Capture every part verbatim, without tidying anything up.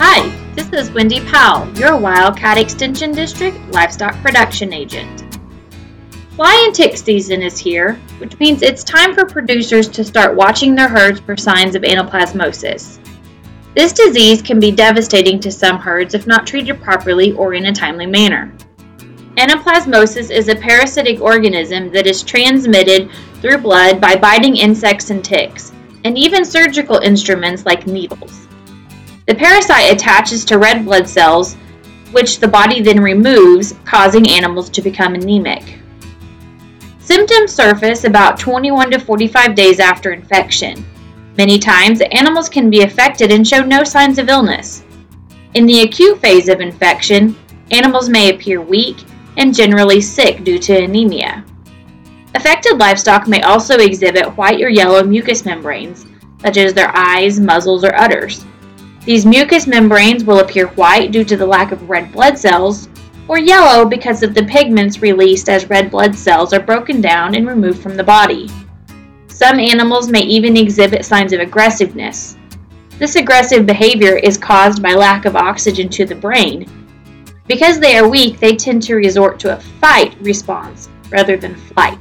Hi, this is Wendy Powell, your Wildcat Extension District Livestock Production Agent. Fly and tick season is here, which means it's time for producers to start watching their herds for signs of anaplasmosis. This disease can be devastating to some herds if not treated properly or in a timely manner. Anaplasmosis is a parasitic organism that is transmitted through blood by biting insects and ticks, and even surgical instruments like needles. The parasite attaches to red blood cells, which the body then removes, causing animals to become anemic. Symptoms surface about twenty-one to forty-five days after infection. Many times, animals can be affected and show no signs of illness. In the acute phase of infection, animals may appear weak and generally sick due to anemia. Affected livestock may also exhibit white or yellow mucous membranes, such as their eyes, muzzles, or udders. These mucous membranes will appear white due to the lack of red blood cells, or yellow because of the pigments released as red blood cells are broken down and removed from the body. Some animals may even exhibit signs of aggressiveness. This aggressive behavior is caused by lack of oxygen to the brain. Because they are weak, they tend to resort to a fight response rather than flight.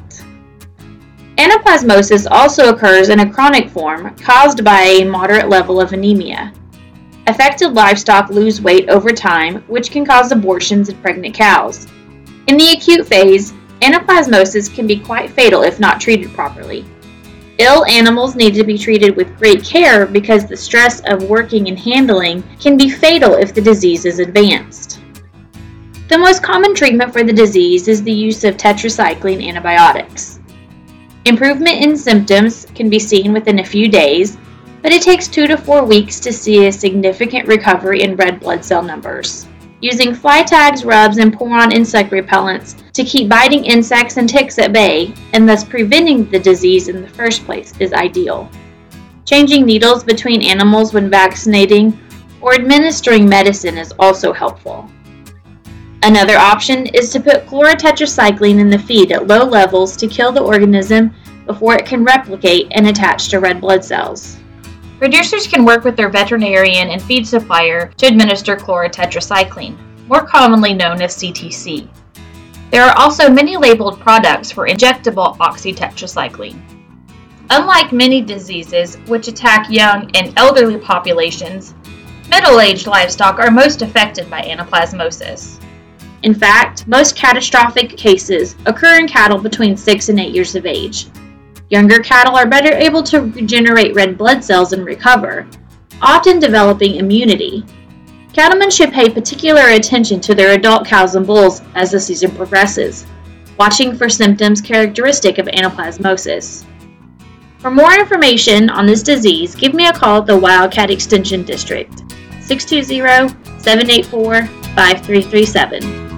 Anaplasmosis also occurs in a chronic form caused by a moderate level of anemia. Affected livestock lose weight over time, which can cause abortions in pregnant cows. In the acute phase, anaplasmosis can be quite fatal if not treated properly. Ill animals need to be treated with great care because the stress of working and handling can be fatal if the disease is advanced. The most common treatment for the disease is the use of tetracycline antibiotics. Improvement in symptoms can be seen within a few days, but it takes two to four weeks to see a significant recovery in red blood cell numbers. Using fly tags, rubs, and pour-on insect repellents to keep biting insects and ticks at bay, and thus preventing the disease in the first place, is ideal. Changing needles between animals when vaccinating or administering medicine is also helpful. Another option is to put chlorotetracycline in the feed at low levels to kill the organism before it can replicate and attach to red blood cells. Producers can work with their veterinarian and feed supplier to administer chlorotetracycline, more commonly known as C T C. There are also many labeled products for injectable oxytetracycline. Unlike many diseases which attack young and elderly populations, middle-aged livestock are most affected by anaplasmosis. In fact, most catastrophic cases occur in cattle between six and eight years of age. Younger cattle are better able to regenerate red blood cells and recover, often developing immunity. Cattlemen should pay particular attention to their adult cows and bulls as the season progresses, watching for symptoms characteristic of anaplasmosis. For more information on this disease, give me a call at the Wildcat Extension District, six two zero, seven eight four, five three three seven.